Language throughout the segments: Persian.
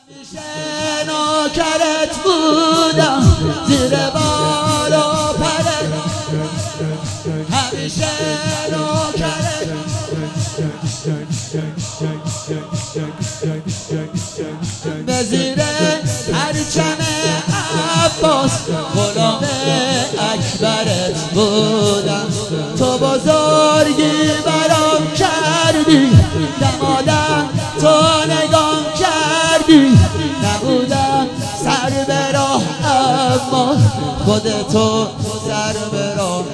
همیشه نوکرت بودم زیر بال و پرت، همیشه نوکرت به زیر پرچم عباس غلام اکبرت بودم. تو بزرگی برام کردی دمادم، تو نگام کردی نبودم سر به راه، اما خودتو سر به راه.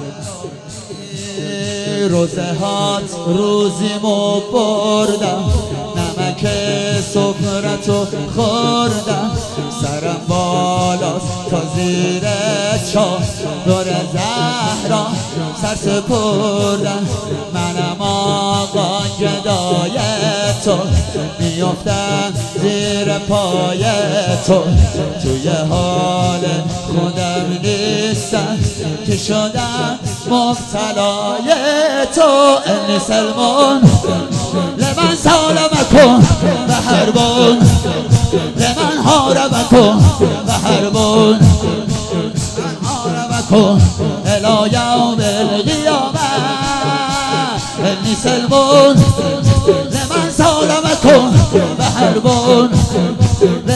روزه هات روزیمو بردم، نمک سفرتو خوردم، سرم بالاست تا زیر چاه، دور زهرا سر سپردم. منم آقا گدای تو، میافتم زیر پای تو، توی حال خودم نیستم که شدم مبتلای تو. انی سلمان لمن سالمکن و حربون، لمن حاربکن و حربون، من حاربکن الی یوم القیامه. انی سلمان لمن سالمکن و حربون،